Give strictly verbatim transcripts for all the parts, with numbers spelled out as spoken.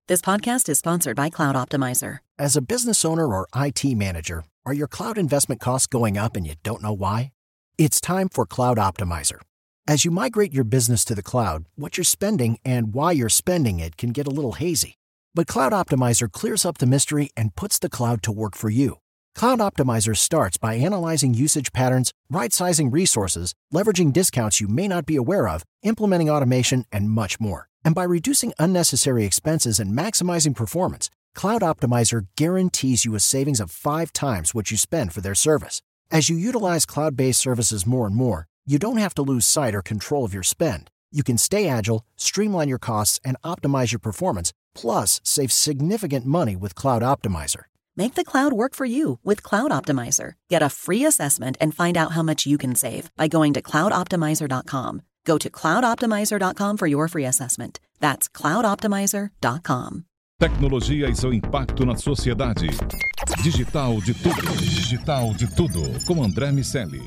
This podcast is sponsored by Cloud Optimizer. As a business owner or I T manager, are your cloud investment costs going up and you don't know why? It's time for Cloud Optimizer. As you migrate your business to the cloud, what you're spending and why you're spending it can get a little hazy. But Cloud Optimizer clears up the mystery and puts the cloud to work for you. Cloud Optimizer starts by analyzing usage patterns, right-sizing resources, leveraging discounts you may not be aware of, implementing automation, and much more. And by reducing unnecessary expenses and maximizing performance, Cloud Optimizer guarantees you a savings of five times what you spend for their service. As you utilize cloud-based services more and more, you don't have to lose sight or control of your spend. You can stay agile, streamline your costs, and optimize your performance, plus save significant money with Cloud Optimizer. Make the cloud work for you with Cloud Optimizer. Get a free assessment and find out how much you can save by going to cloud optimizer dot com. Go to cloud optimizer dot com for your free assessment. That's cloud optimizer dot com. Tecnologia e seu impacto na sociedade. Digital de tudo. Digital de tudo. Com André Miceli.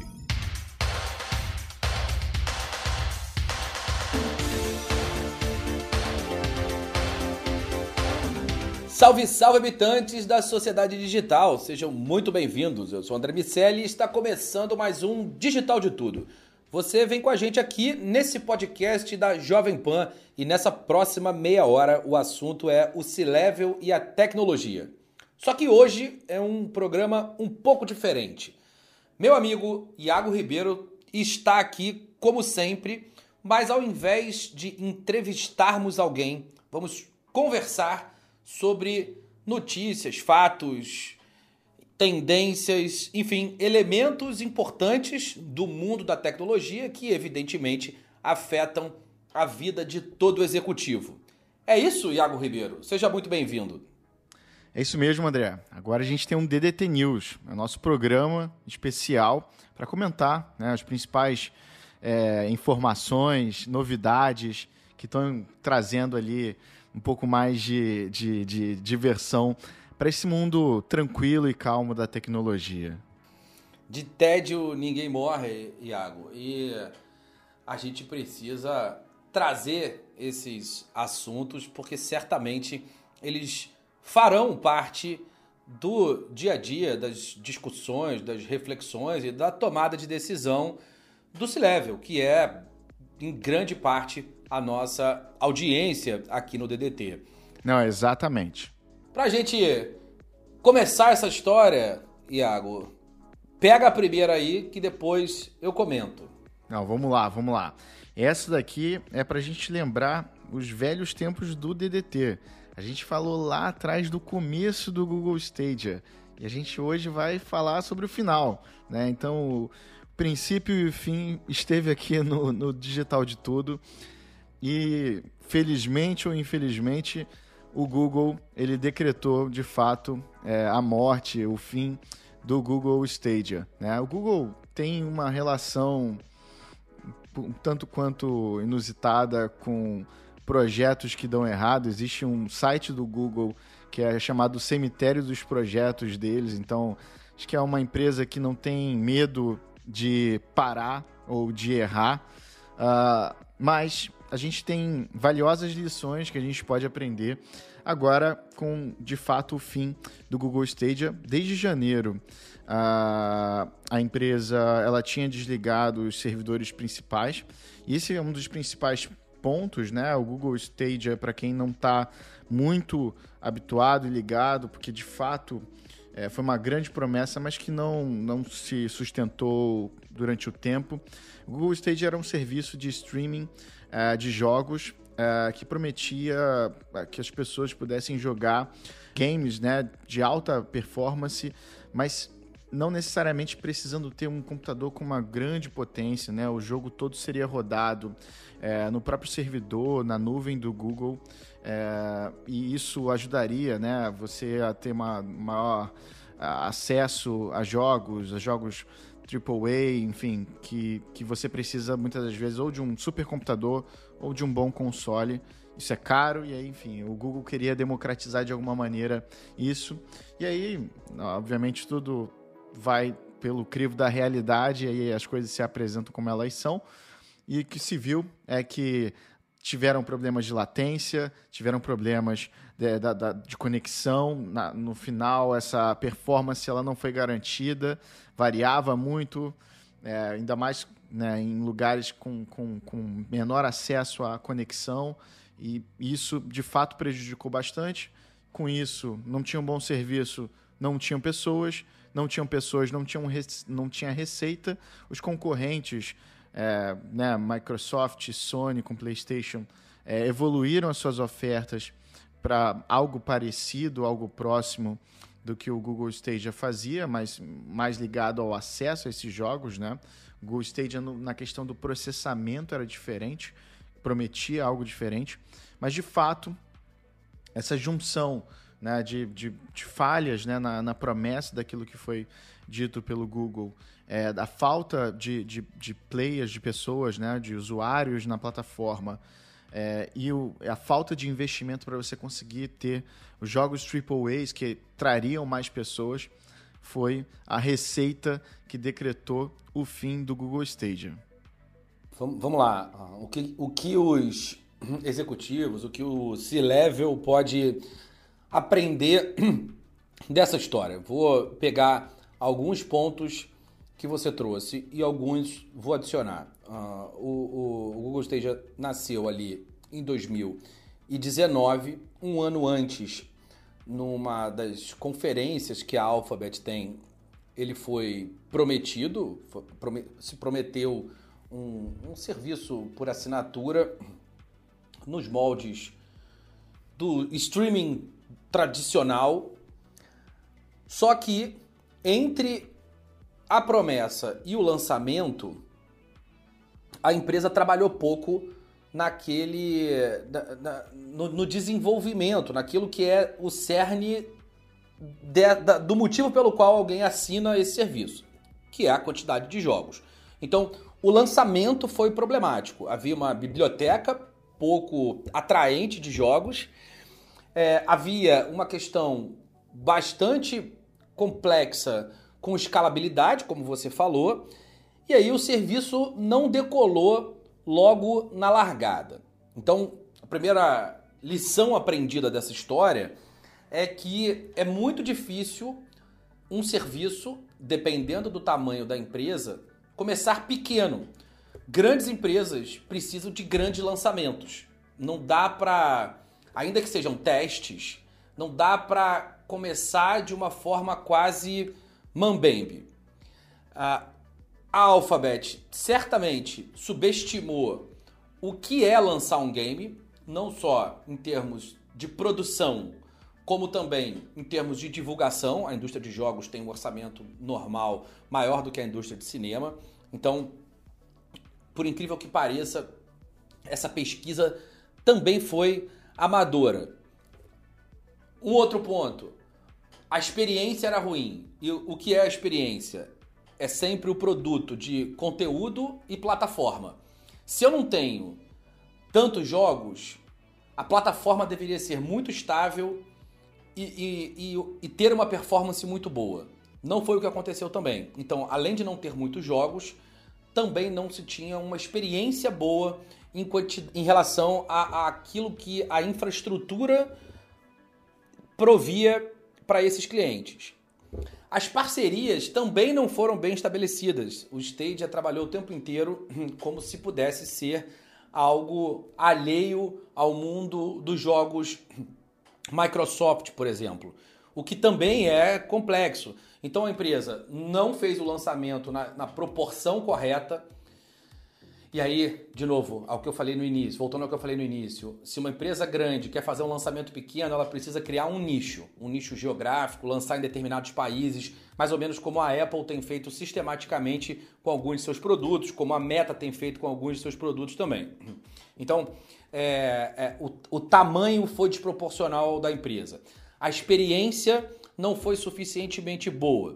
Salve, salve, habitantes da sociedade digital. Sejam muito bem-vindos. Eu sou André Miceli e está começando mais um Digital de Tudo. Você vem com a gente aqui nesse podcast da Jovem Pan e nessa próxima meia hora o assunto é o C-Level e a tecnologia. Só que hoje é um programa um pouco diferente. Meu amigo Iago Ribeiro está aqui, como sempre, mas ao invés de entrevistarmos alguém, vamos conversar sobre notícias, fatos, tendências, enfim, elementos importantes do mundo da tecnologia que, evidentemente, afetam a vida de todo executivo. É isso, Iago Ribeiro? Seja muito bem-vindo. É isso mesmo, André. Agora a gente tem um D D T News, é o nosso programa especial para comentar, né, as principais é, informações, novidades que estão trazendo ali um pouco mais de, de, de diversão para esse mundo tranquilo e calmo da tecnologia. De tédio ninguém morre, Iago, e a gente precisa trazer esses assuntos porque certamente eles farão parte do dia a dia, das discussões, das reflexões e da tomada de decisão do C-Level, que é, em grande parte, a nossa audiência aqui no D D T. Não, exatamente. Pra gente começar essa história, Iago, pega a primeira aí que depois eu comento. Não, vamos lá, vamos lá. Essa daqui é pra gente lembrar os velhos tempos do D D T. A gente falou lá atrás do começo do Google Stadia e a gente hoje vai falar sobre o final, né? Então, o princípio e o fim esteve aqui no, no Digital de Tudo e, felizmente ou infelizmente, o Google ele decretou, de fato, é, a morte, o fim do Google Stadia, né? O Google tem uma relação um tanto quanto inusitada com projetos que dão errado. Existe um site do Google que é chamado Cemitério dos Projetos deles, então acho que é uma empresa que não tem medo de parar ou de errar, uh, mas a gente tem valiosas lições que a gente pode aprender agora com, de fato, o fim do Google Stadia. Desde janeiro, a, a empresa ela tinha desligado os servidores principais. E esse é um dos principais pontos, né? O Google Stadia, para quem não está muito habituado e ligado, porque, de fato, é, foi uma grande promessa, mas que não, não se sustentou durante o tempo. O Google Stadia era um serviço de streaming uh, de jogos uh, que prometia que as pessoas pudessem jogar games, né, de alta performance, mas não necessariamente precisando ter um computador com uma grande potência, né? O jogo todo seria rodado é, no próprio servidor, na nuvem do Google, é, e isso ajudaria, né, você a ter uma maior acesso a jogos, a jogos triplo A, enfim, que, que você precisa muitas das vezes ou de um supercomputador ou de um bom console. Isso é caro e aí, enfim, o Google queria democratizar de alguma maneira isso. E aí, obviamente, tudo vai pelo crivo da realidade e aí as coisas se apresentam como elas são. E o que se viu é que tiveram problemas de latência, tiveram problemas de, de, de, de conexão. Na, no final, essa performance ela não foi garantida, variava muito, é, ainda mais, né, em lugares com, com, com menor acesso à conexão, e isso, de fato, prejudicou bastante. Com isso, não tinha um bom serviço, não tinham pessoas, não tinham pessoas, não, tinham, não tinha receita. Os concorrentes, é, né, Microsoft, Sony com PlayStation, é, evoluíram as suas ofertas para algo parecido, algo próximo do que o Google Stadia fazia, mas mais ligado ao acesso a esses jogos, né? O Google Stadia, no, na questão do processamento, era diferente, prometia algo diferente, mas, de fato, essa junção, né, de, de, de falhas, né, na, na promessa daquilo que foi dito pelo Google, é, da falta de, de, de players, de pessoas, né, de usuários na plataforma, é, e o, a falta de investimento para você conseguir ter os jogos triple A's que trariam mais pessoas, foi a receita que decretou o fim do Google Stadia. Vamos lá. O que, o que os executivos, o que o C-Level pode aprender dessa história? Vou pegar alguns pontos que você trouxe e alguns vou adicionar. Uh, o, o, o Google Stadia nasceu ali em dois mil e dezenove, um ano antes, numa das conferências que a Alphabet tem, ele foi prometido, foi, promet, se prometeu um, um serviço por assinatura nos moldes do streaming tradicional, só que entre a promessa e o lançamento, a empresa trabalhou pouco naquele, na, na, no, no desenvolvimento, naquilo que é o cerne de, da, do motivo pelo qual alguém assina esse serviço, que é a quantidade de jogos. Então, o lançamento foi problemático. Havia uma biblioteca pouco atraente de jogos, é, havia uma questão bastante complexa com escalabilidade, como você falou, e aí o serviço não decolou logo na largada. Então, a primeira lição aprendida dessa história é que é muito difícil um serviço, dependendo do tamanho da empresa, começar pequeno. Grandes empresas precisam de grandes lançamentos. Não dá para, ainda que sejam testes, não dá para começar de uma forma quase mambembe. A Alphabet certamente subestimou o que é lançar um game, não só em termos de produção, como também em termos de divulgação. A indústria de jogos tem um orçamento normal maior do que a indústria de cinema. Então, por incrível que pareça, essa pesquisa também foi amadora. Um outro ponto, a experiência era ruim. E o que é a experiência? É sempre o produto de conteúdo e plataforma. Se eu não tenho tantos jogos, a plataforma deveria ser muito estável e, e, e, e ter uma performance muito boa. Não foi o que aconteceu também. Então, além de não ter muitos jogos, também não se tinha uma experiência boa em, em relação a, a aquilo que a infraestrutura provia para esses clientes. As parcerias também não foram bem estabelecidas. O Stadia trabalhou o tempo inteiro como se pudesse ser algo alheio ao mundo dos jogos Microsoft, por exemplo, o que também é complexo. Então a empresa não fez o lançamento na, na proporção correta. E aí, de novo, ao que eu falei no início, voltando ao que eu falei no início, se uma empresa grande quer fazer um lançamento pequeno, ela precisa criar um nicho, um nicho geográfico, lançar em determinados países, mais ou menos como a Apple tem feito sistematicamente com alguns de seus produtos, como a Meta tem feito com alguns de seus produtos também. Então, é, é, o, o tamanho foi desproporcional da empresa. A experiência não foi suficientemente boa.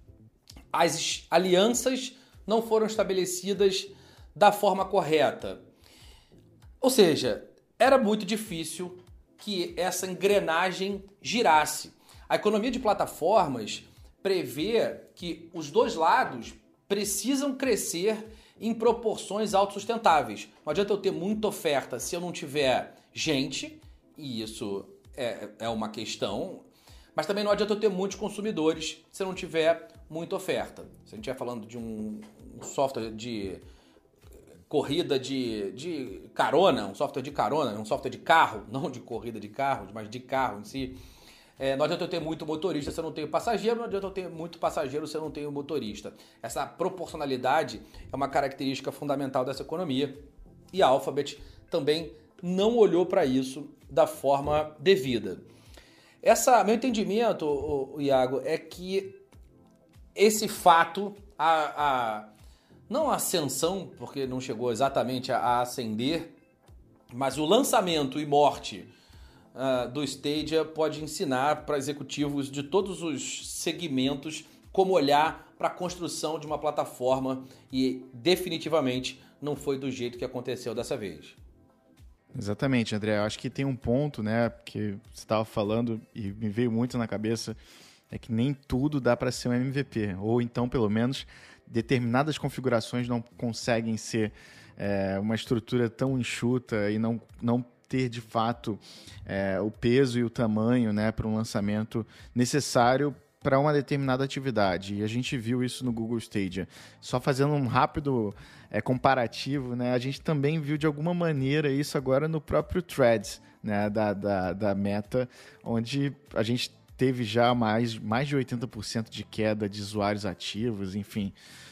As alianças não foram estabelecidas da forma correta. Ou seja, era muito difícil que essa engrenagem girasse. A economia de plataformas prevê que os dois lados precisam crescer em proporções autossustentáveis. Não adianta eu ter muita oferta se eu não tiver gente, e isso é, é uma questão, mas também não adianta eu ter muitos consumidores se eu não tiver muita oferta. Se a gente estiver falando de um, um software de corrida de, de carona, um software de carona, um software de carro, não de corrida de carro, mas de carro em si, É, não adianta eu ter muito motorista se eu não tenho passageiro, não adianta eu ter muito passageiro se eu não tenho motorista. Essa proporcionalidade é uma característica fundamental dessa economia e a Alphabet também não olhou para isso da forma devida. Essa, meu entendimento, o, o Iago, é que esse fato, a, a, não a ascensão, porque não chegou exatamente a, a ascender, mas o lançamento e morte Uh, do Stadia pode ensinar para executivos de todos os segmentos como olhar para a construção de uma plataforma e definitivamente não foi do jeito que aconteceu dessa vez. Exatamente, André. Eu acho que tem um ponto, né, que você estava falando e me veio muito na cabeça, é que nem tudo dá para ser um M V P, ou então, pelo menos, determinadas configurações não conseguem ser é, uma estrutura tão enxuta e não, não ter de fato é, o peso e o tamanho, né, para um lançamento necessário para uma determinada atividade. E a gente viu isso no Google Stadia. Só fazendo um rápido é, comparativo, né, a gente também viu de alguma maneira isso agora no próprio Threads, né, da, da, da Meta, onde a gente teve já mais, mais de oitenta por cento de queda de usuários ativos, enfim.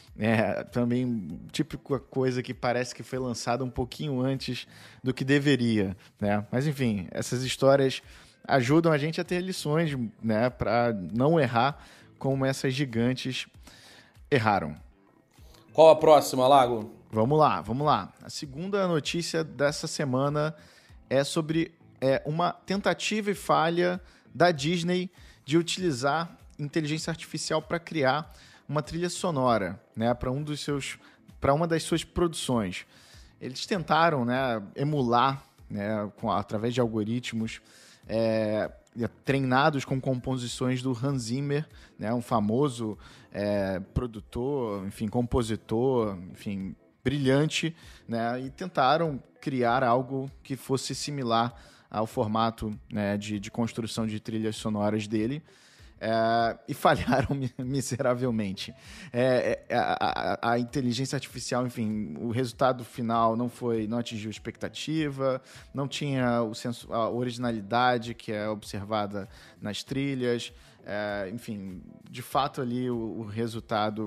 É, também típica coisa que parece que foi lançada um pouquinho antes do que deveria, né? Mas enfim, essas histórias ajudam a gente a ter lições, né, para não errar como essas gigantes erraram. Qual a próxima, Lago? Vamos lá, vamos lá. A segunda notícia dessa semana é sobre é, uma tentativa e falha da Disney de utilizar inteligência artificial para criar uma trilha sonora, né, para um dos seus, para uma das suas produções. Eles tentaram, né, emular, né, com, através de algoritmos é, treinados com composições do Hans Zimmer, né, um famoso é, produtor, enfim, compositor, enfim, brilhante, né, e tentaram criar algo que fosse similar ao formato, né, de, de construção de trilhas sonoras dele. É, e falharam miseravelmente. É, a, a, a inteligência artificial, enfim, o resultado final não foi, não atingiu a expectativa, não tinha o senso, a originalidade que é observada nas trilhas. É, enfim, de fato ali o, o resultado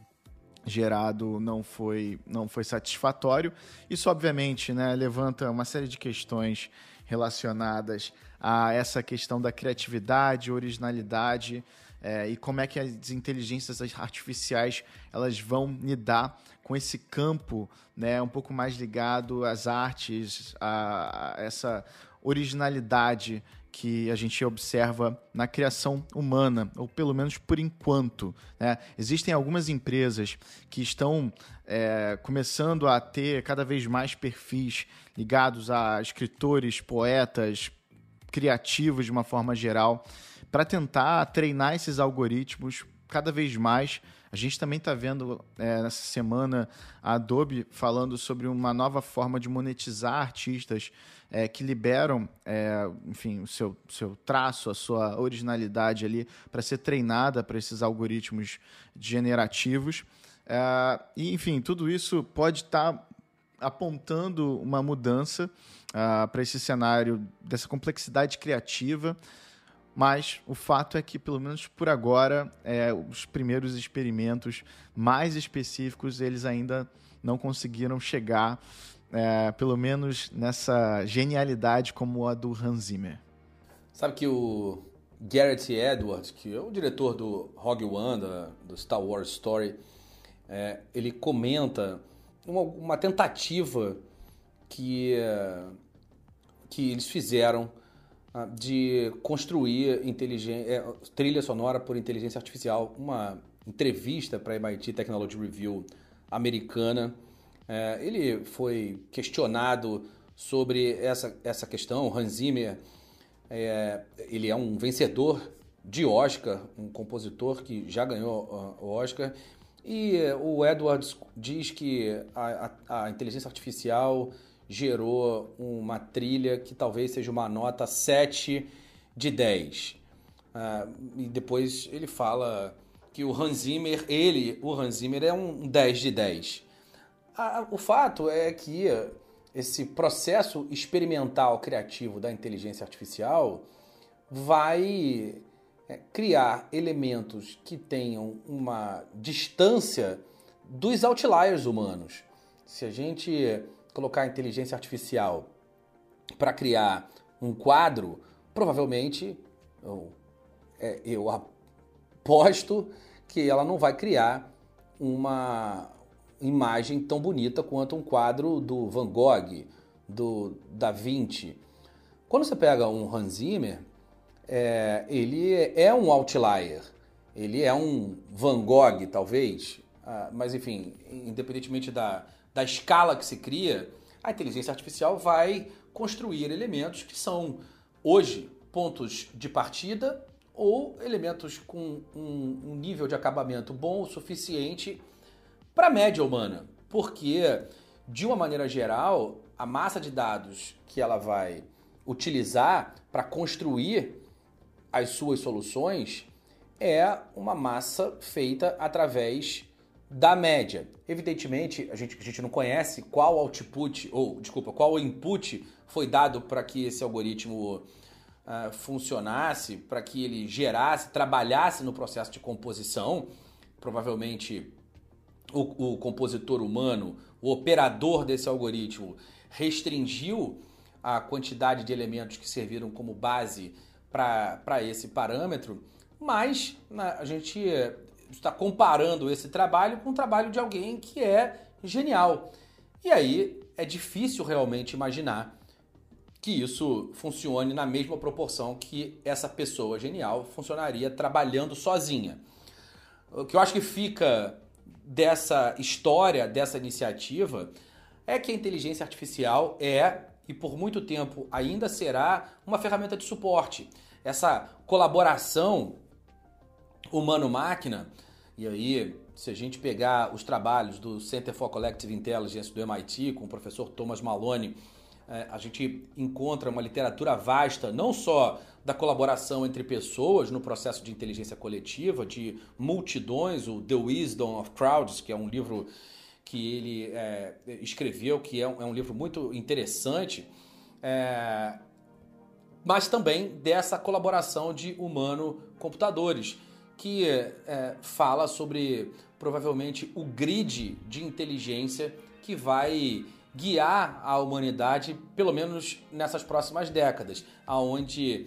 gerado não foi, não foi satisfatório. Isso, obviamente, né, levanta uma série de questões relacionadas a essa questão da criatividade, originalidade é, e como é que as inteligências artificiais elas vão lidar com esse campo, né, um pouco mais ligado às artes, a, a essa originalidade que a gente observa na criação humana, ou pelo menos por enquanto, né? Existem algumas empresas que estão é, começando a ter cada vez mais perfis ligados a escritores, poetas, criativos de uma forma geral, para tentar treinar esses algoritmos cada vez mais. A gente também está vendo é, nessa semana a Adobe falando sobre uma nova forma de monetizar artistas é, que liberam, é, enfim, o seu, seu traço, a sua originalidade ali para ser treinada para esses algoritmos generativos. É, e, enfim, tudo isso pode estar tá apontando uma mudança uh, para esse cenário dessa complexidade criativa, mas o fato é que, pelo menos por agora, é, os primeiros experimentos mais específicos, eles ainda não conseguiram chegar, é, pelo menos nessa genialidade como a do Hans Zimmer. Sabe que o Gareth Edwards, que é o diretor do Rogue One, da, do Star Wars Story, é, ele comenta uma, uma tentativa que, que eles fizeram de construir inteligência, trilha sonora por inteligência artificial. Uma entrevista para a M I T Technology Review americana. É, ele foi questionado sobre essa, essa questão. O Hans Zimmer, é, ele é um vencedor de Oscar, um compositor que já ganhou o Oscar, E o Edwards diz que a, a, a inteligência artificial gerou uma trilha que talvez seja uma nota sete de dez. Uh, e depois ele fala que o Hans Zimmer, ele, o Hans Zimmer, é um dez de dez. Uh, o fato é que esse processo experimental criativo da inteligência artificial vai é, criar elementos que tenham uma distância dos outliers humanos. Se a gente colocar a inteligência artificial para criar um quadro, provavelmente eu, é, eu aposto que ela não vai criar uma imagem tão bonita quanto um quadro do Van Gogh, do Da Vinci. Quando você pega um Hans Zimmer, é, ele é um outlier, ele é um Van Gogh, talvez, ah, mas enfim, independentemente da, da escala que se cria, a inteligência artificial vai construir elementos que são, hoje, pontos de partida ou elementos com um, um nível de acabamento bom o suficiente para a média humana, porque, de uma maneira geral, a massa de dados que ela vai utilizar para construir as suas soluções é uma massa feita através da média. Evidentemente, a gente, a gente não conhece qual output, ou, desculpa, qual input foi dado para que esse algoritmo uh, funcionasse, para que ele gerasse, trabalhasse no processo de composição. Provavelmente o, o compositor humano, o operador desse algoritmo, restringiu a quantidade de elementos que serviram como base para esse parâmetro, mas né, a gente está comparando esse trabalho com o trabalho de alguém que é genial. E aí é difícil realmente imaginar que isso funcione na mesma proporção que essa pessoa genial funcionaria trabalhando sozinha. O que eu acho que fica dessa história, dessa iniciativa, é que a inteligência artificial é, e por muito tempo ainda será, uma ferramenta de suporte. Essa colaboração humano-máquina, e aí, se a gente pegar os trabalhos do Center for Collective Intelligence do M I T, com o professor Thomas Maloney, a gente encontra uma literatura vasta, não só da colaboração entre pessoas no processo de inteligência coletiva, de multidões, o The Wisdom of Crowds, que é um livro que ele é, escreveu, que é um, é um livro muito interessante, é, mas também dessa colaboração de humano-computadores, que é, fala sobre, provavelmente, o grid de inteligência que vai guiar a humanidade, pelo menos nessas próximas décadas, aonde,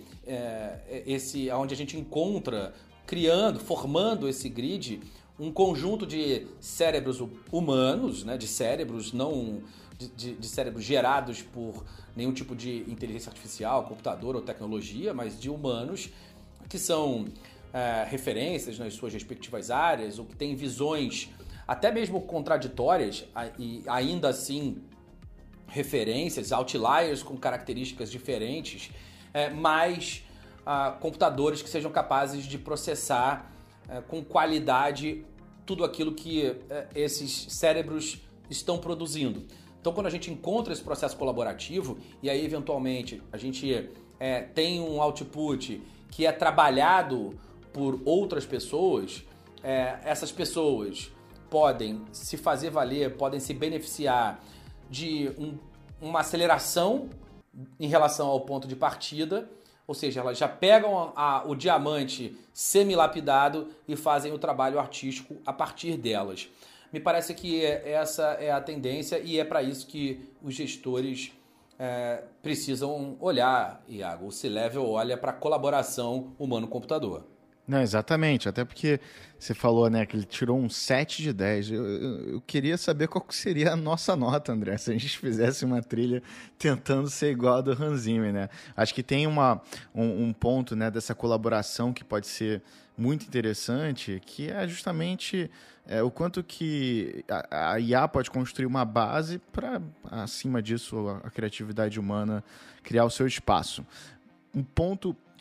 é, esse, aonde a gente encontra, criando, formando esse grid, um conjunto de cérebros humanos, né, de cérebros não de, de, de cérebros gerados por nenhum tipo de inteligência artificial, computador ou tecnologia, mas de humanos que são é, referências nas suas respectivas áreas, ou que têm visões até mesmo contraditórias e ainda assim referências, outliers com características diferentes, é, mas ah, computadores que sejam capazes de processar é, com qualidade tudo aquilo que é, esses cérebros estão produzindo. Então, quando a gente encontra esse processo colaborativo e aí, eventualmente, a gente é, tem um output que é trabalhado por outras pessoas, é, essas pessoas podem se fazer valer, podem se beneficiar de um, uma aceleração em relação ao ponto de partida, ou seja, elas já pegam a, a, o diamante semi-lapidado e fazem o trabalho artístico a partir delas. Me parece que essa é a tendência e é para isso que os gestores é, precisam olhar, Iago. O C-Level olha para a colaboração humano-computador. Não, exatamente, até porque você falou, né, que ele tirou um sete de dez. Eu, eu, eu queria saber qual seria a nossa nota, André, se a gente fizesse uma trilha tentando ser igual a do Hans Zimmer, né? Acho que tem uma, um, um ponto, né, dessa colaboração que pode ser muito interessante, que é justamente é, o quanto que a, a I A pode construir uma base para, acima disso, a, a criatividade humana criar o seu espaço. Um ponto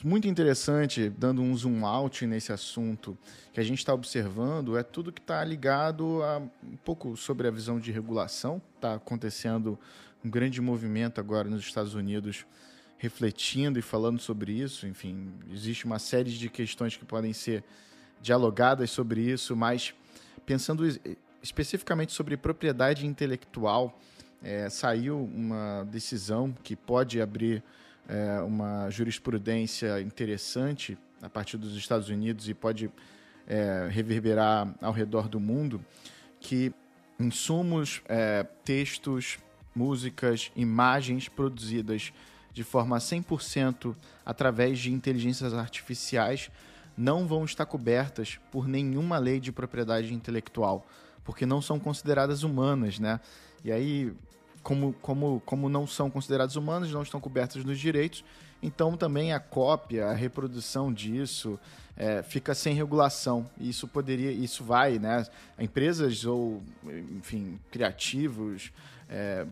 muito interessante, dando um zoom out nesse assunto, que a gente está observando, é tudo que está ligado a um pouco sobre a visão de regulação. Está acontecendo um grande movimento agora nos Estados Unidos, refletindo e falando sobre isso. Enfim, existe uma série de questões que podem ser dialogadas sobre isso, mas pensando especificamente sobre propriedade intelectual, é, saiu uma decisão que pode abrir é, uma jurisprudência interessante a partir dos Estados Unidos e pode é, reverberar ao redor do mundo, que insumos, é, textos, músicas, imagens produzidas de forma cem por cento através de inteligências artificiais não vão estar cobertas por nenhuma lei de propriedade intelectual, porque não são consideradas humanas, né? E aí, como, como, como não são consideradas humanas, não estão cobertas nos direitos, então também a cópia, a reprodução disso é, fica sem regulação. E isso poderia, isso vai, né? Empresas ou, enfim, criativos, é,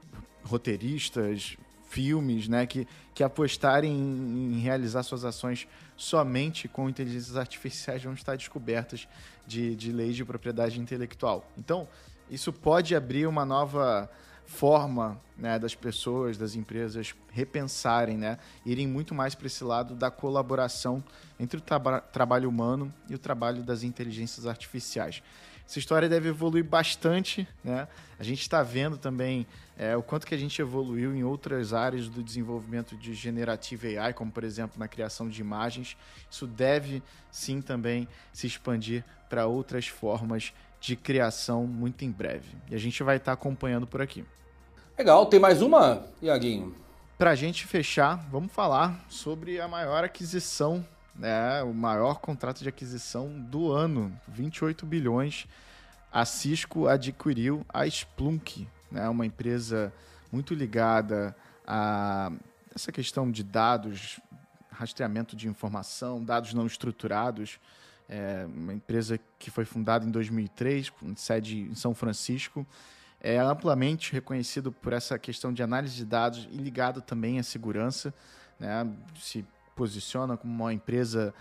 roteiristas, filmes, né, que, que apostarem em, em realizar suas ações somente com inteligências artificiais vão estar descobertas de, de leis de propriedade intelectual. Então, isso pode abrir uma nova forma, né, das pessoas, das empresas repensarem, né, irem muito mais para esse lado da colaboração entre o tra- trabalho humano e o trabalho das inteligências artificiais. Essa história deve evoluir bastante, né? A gente está vendo também é, o quanto que a gente evoluiu em outras áreas do desenvolvimento de Generative A I, como, por exemplo, na criação de imagens. Isso deve, sim, também se expandir para outras formas de criação muito em breve. E a gente vai estar tá acompanhando por aqui. Legal. Tem mais uma, Iaguinho? Para a gente fechar, vamos falar sobre a maior aquisição, né, o maior contrato de aquisição do ano, vinte e oito bilhões. A Cisco adquiriu a Splunk, né, uma empresa muito ligada a essa questão de dados, rastreamento de informação, dados não estruturados. É uma empresa que foi fundada em dois mil e três, com sede em São Francisco. É amplamente reconhecido por essa questão de análise de dados e ligado também à segurança, né, se posiciona como uma empresa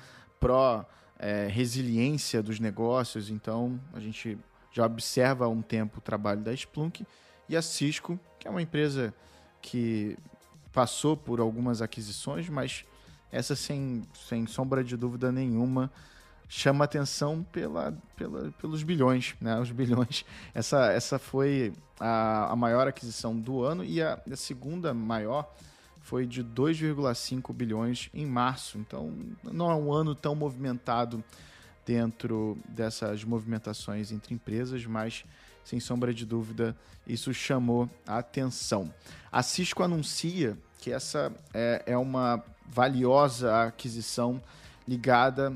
pró-resiliência é, dos negócios. Então, a gente já observa há um tempo o trabalho da Splunk. E a Cisco, que é uma empresa que passou por algumas aquisições, mas essa, sem, sem sombra de dúvida nenhuma, chama atenção pela, pela, pelos bilhões, né? Os bilhões. Essa, essa foi a, a maior aquisição do ano, e a, a segunda maior foi de dois vírgula cinco bilhões em março. Então, não é um ano tão movimentado dentro dessas movimentações entre empresas, mas, sem sombra de dúvida, isso chamou a atenção. A Cisco anuncia que essa é, é uma valiosa aquisição ligada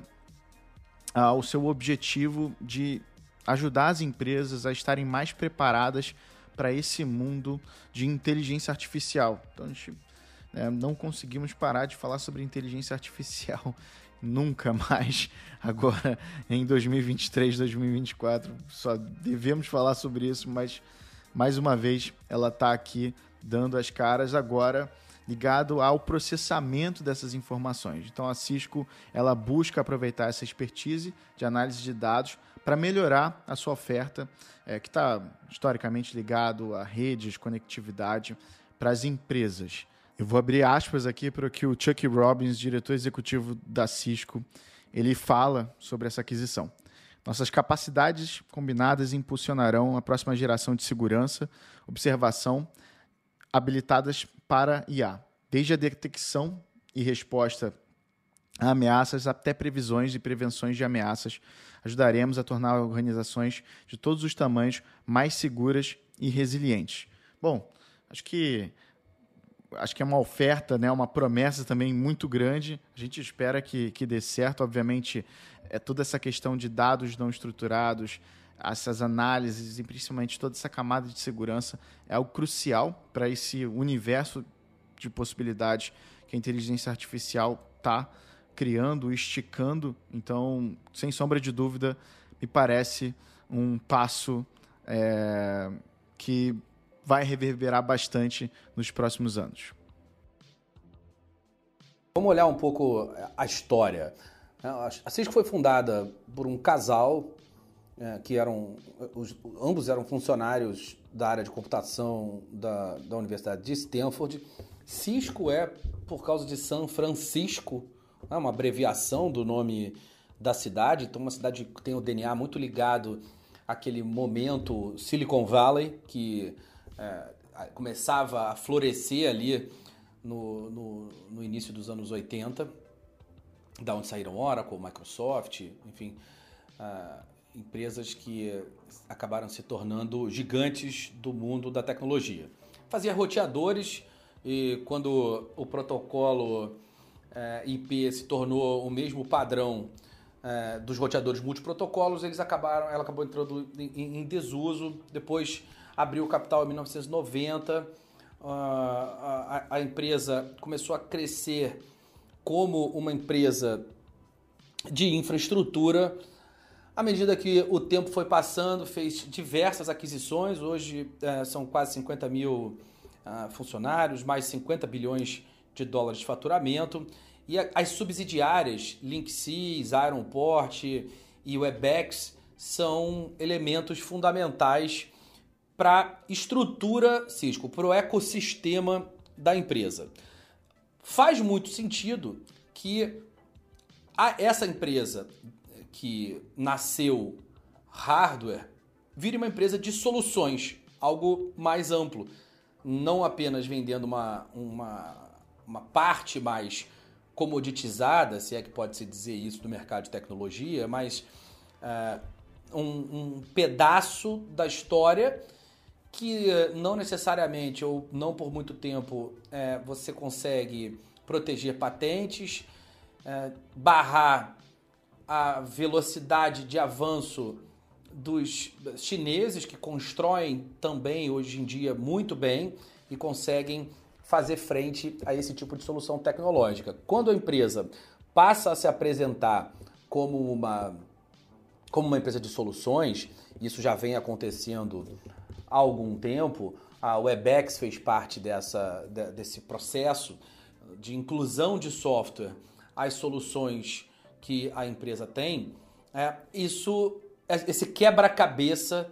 ao seu objetivo de ajudar as empresas a estarem mais preparadas para esse mundo de inteligência artificial. Então, a gente É, não conseguimos parar de falar sobre inteligência artificial nunca mais. Agora, em dois mil e vinte e três, dois mil e vinte e quatro, só devemos falar sobre isso, mas, mais uma vez, ela está aqui dando as caras agora, ligado ao processamento dessas informações. Então, a Cisco ela busca aproveitar essa expertise de análise de dados para melhorar a sua oferta, é, que está historicamente ligado a redes, conectividade para as empresas. Eu vou abrir aspas aqui para o que o Chuck Robbins, diretor executivo da Cisco, ele fala sobre essa aquisição. Nossas capacidades combinadas impulsionarão a próxima geração de segurança, observação, habilitadas para I A, desde a detecção e resposta a ameaças até previsões e prevenções de ameaças. Ajudaremos a tornar organizações de todos os tamanhos mais seguras e resilientes. Bom, acho que Acho que é uma oferta, né, uma promessa também muito grande. A gente espera que, que dê certo. Obviamente, é toda essa questão de dados não estruturados, essas análises e principalmente toda essa camada de segurança é algo crucial para esse universo de possibilidades que a inteligência artificial está criando, esticando. Então, sem sombra de dúvida, me parece um passo é, que vai reverberar bastante nos próximos anos. Vamos olhar um pouco a história. A Cisco foi fundada por um casal é, que eram, os, ambos eram funcionários da área de computação da, da Universidade de Stanford. Cisco é por causa de São Francisco, é uma abreviação do nome da cidade, então uma cidade que tem o D N A muito ligado àquele momento Silicon Valley, que é, começava a florescer ali no, no, no início dos anos oitenta, da onde saíram Oracle, Microsoft, enfim, uh, empresas que acabaram se tornando gigantes do mundo da tecnologia. Fazia roteadores e quando o protocolo uh, I P se tornou o mesmo padrão uh, dos roteadores multiprotocolos, eles acabaram, ela acabou entrando em, em desuso. Depois abriu o capital em mil novecentos e noventa, uh, a, a empresa começou a crescer como uma empresa de infraestrutura. À medida que o tempo foi passando, fez diversas aquisições. Hoje é, são quase cinquenta mil uh, funcionários, mais de cinquenta bilhões de dólares de faturamento. E a, as subsidiárias, Linksys, Ironport e Webex, são elementos fundamentais para a estrutura Cisco, para o ecossistema da empresa. Faz muito sentido que a, essa empresa que nasceu hardware vire uma empresa de soluções, algo mais amplo, não apenas vendendo uma, uma, uma parte mais comoditizada, se é que pode-se dizer isso, do mercado de tecnologia, mas uh, um, um pedaço da história que não necessariamente ou não por muito tempo é, você consegue proteger patentes, é, barrar a velocidade de avanço dos chineses, que constroem também hoje em dia muito bem e conseguem fazer frente a esse tipo de solução tecnológica. Quando a empresa passa a se apresentar como uma, como uma empresa de soluções, isso já vem acontecendo há algum tempo, a Webex fez parte dessa, desse processo de inclusão de software às soluções que a empresa tem. É, isso, esse quebra-cabeça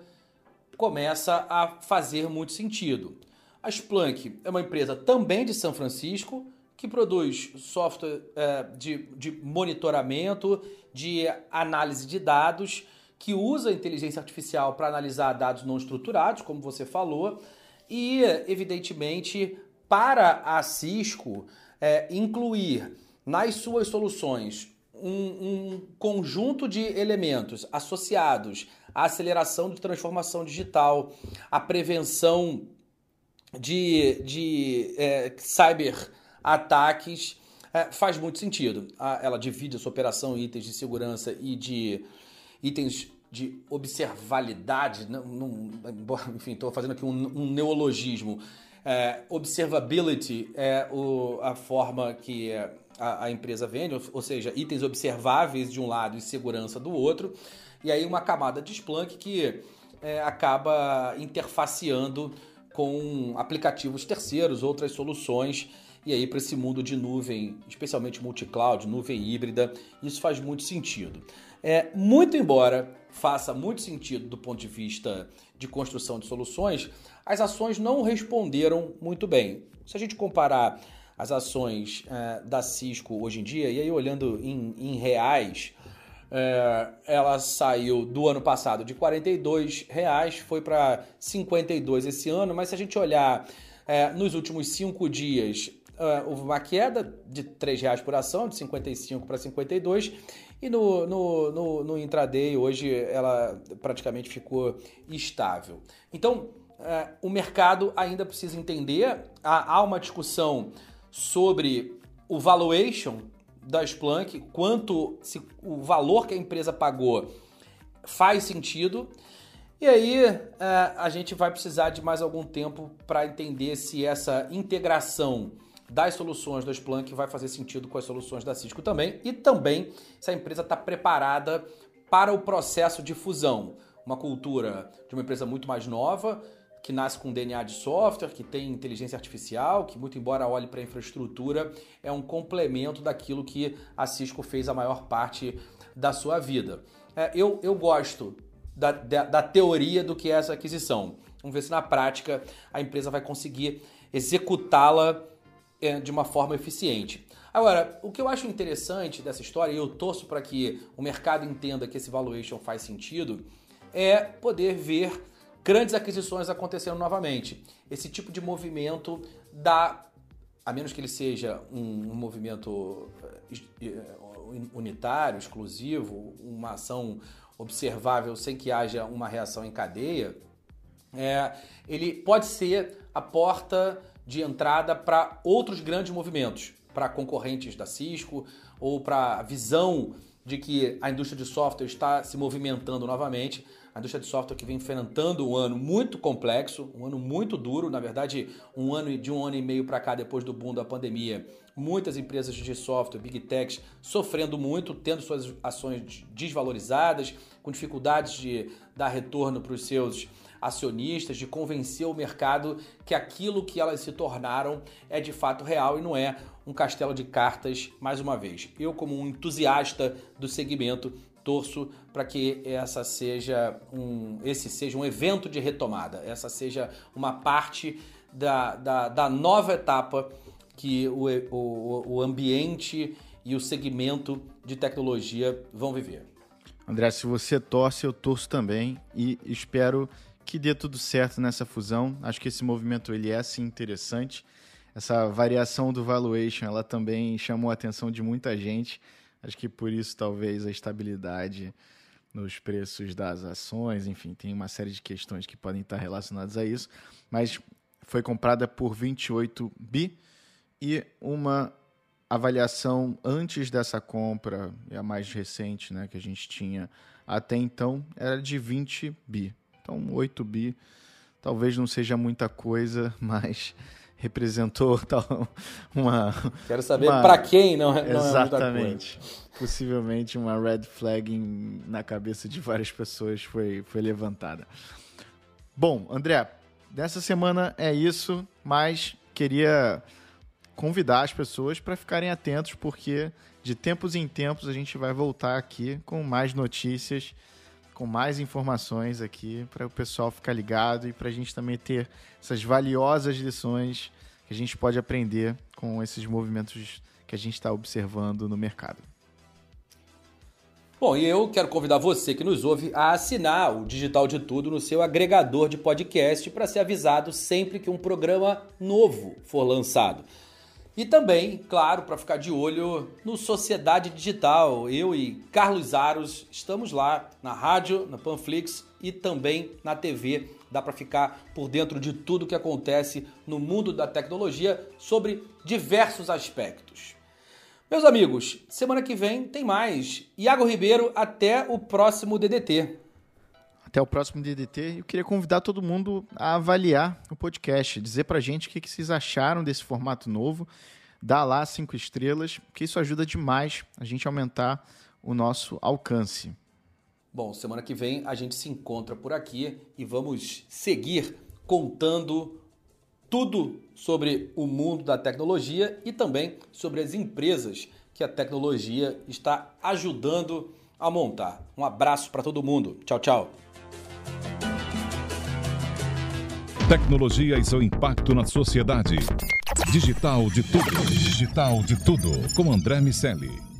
começa a fazer muito sentido. A Splunk é uma empresa também de São Francisco, que produz software é, de, de monitoramento, de análise de dados, que usa a inteligência artificial para analisar dados não estruturados, como você falou, e, evidentemente, para a Cisco é, incluir nas suas soluções um, um conjunto de elementos associados à aceleração de transformação digital, à prevenção de, de é, cyber-ataques, é, faz muito sentido. Ela divide a sua operação em itens de segurança e de itens de observabilidade, não, não, enfim, estou fazendo aqui um, um neologismo. É, observability é o, a forma que a, a empresa vende, ou, ou seja, itens observáveis de um lado e segurança do outro, e aí uma camada de Splunk que é, acaba interfaceando com aplicativos terceiros, outras soluções, e aí para esse mundo de nuvem, especialmente multi-cloud, nuvem híbrida, isso faz muito sentido. É, muito embora faça muito sentido do ponto de vista de construção de soluções, as ações não responderam muito bem. Se a gente comparar as ações é, da Cisco hoje em dia, e aí olhando em, em reais, é, ela saiu do ano passado de quarenta e dois reais, foi para cinquenta e dois esse ano, mas se a gente olhar é, nos últimos cinco dias, é, houve uma queda de três reais por ação, de cinquenta e cinco para cinquenta e dois, e no, no, no, no intraday hoje ela praticamente ficou estável. Então, é, o mercado ainda precisa entender, há, há uma discussão sobre o valuation da Splunk, quanto se, o valor que a empresa pagou faz sentido, e aí é, a gente vai precisar de mais algum tempo para entender se essa integração das soluções da Splunk vai fazer sentido com as soluções da Cisco também, e também se a empresa está preparada para o processo de fusão. Uma cultura de uma empresa muito mais nova, que nasce com D N A de software, que tem inteligência artificial, que muito embora olhe para a infraestrutura, é um complemento daquilo que a Cisco fez a maior parte da sua vida. É, eu, eu gosto da, da, da teoria do que é essa aquisição. Vamos ver se na prática a empresa vai conseguir executá-la é, de uma forma eficiente. Agora, o que eu acho interessante dessa história, e eu torço para que o mercado entenda que esse valuation faz sentido, é poder ver grandes aquisições acontecendo novamente. Esse tipo de movimento dá, a menos que ele seja um, um movimento unitário, exclusivo, uma ação observável sem que haja uma reação em cadeia, é, ele pode ser a porta de entrada para outros grandes movimentos, para concorrentes da Cisco ou para a visão de que a indústria de software está se movimentando novamente. A indústria de software que vem enfrentando um ano muito complexo, um ano muito duro, na verdade, um ano de um ano e meio para cá, depois do boom da pandemia, muitas empresas de software, big techs, sofrendo muito, tendo suas ações desvalorizadas, com dificuldades de dar retorno para os seus acionistas, de convencer o mercado que aquilo que elas se tornaram é de fato real e não é um castelo de cartas, mais uma vez. Eu, como um entusiasta do segmento, torço para que essa seja um, esse seja um evento de retomada, essa seja uma parte da, da, da nova etapa que o, o, o ambiente e o segmento de tecnologia vão viver. André, se você torce, eu torço também e espero que dê tudo certo nessa fusão. Acho que esse movimento ele é sim interessante. Essa variação do valuation, ela também chamou a atenção de muita gente. Acho que por isso talvez a estabilidade nos preços das ações, enfim, tem uma série de questões que podem estar relacionadas a isso, mas foi comprada por vinte e oito bi e uma avaliação antes dessa compra, é a mais recente, né, que a gente tinha até então, era de vinte bi. Então, oito bi talvez não seja muita coisa, mas representou tal, uma... Quero saber para quem não, não exatamente, é muita coisa. Possivelmente uma red flag em, na cabeça de várias pessoas foi, foi levantada. Bom, André, nessa semana é isso, mas queria convidar as pessoas para ficarem atentos, porque de tempos em tempos a gente vai voltar aqui com mais notícias, com mais informações aqui para o pessoal ficar ligado e para a gente também ter essas valiosas lições que a gente pode aprender com esses movimentos que a gente está observando no mercado. Bom, e eu quero convidar você que nos ouve a assinar o Digital de Tudo no seu agregador de podcast para ser avisado sempre que um programa novo for lançado. E também, claro, para ficar de olho no Sociedade Digital. Eu e Carlos Aros estamos lá na rádio, na Panflix e também na T V. Dá para ficar por dentro de tudo que acontece no mundo da tecnologia sobre diversos aspectos. Meus amigos, semana que vem tem mais. Iago Ribeiro, até o próximo D D T. Até o próximo D D T. Eu queria convidar todo mundo a avaliar o podcast, dizer pra gente o que vocês acharam desse formato novo, dar lá cinco estrelas, porque isso ajuda demais a gente a aumentar o nosso alcance. Bom, semana que vem a gente se encontra por aqui e vamos seguir contando tudo sobre o mundo da tecnologia e também sobre as empresas que a tecnologia está ajudando a montar. Um abraço para todo mundo. Tchau, tchau. Tecnologia e seu impacto na sociedade. Digital de Tudo. Digital de Tudo. Com André Miceli.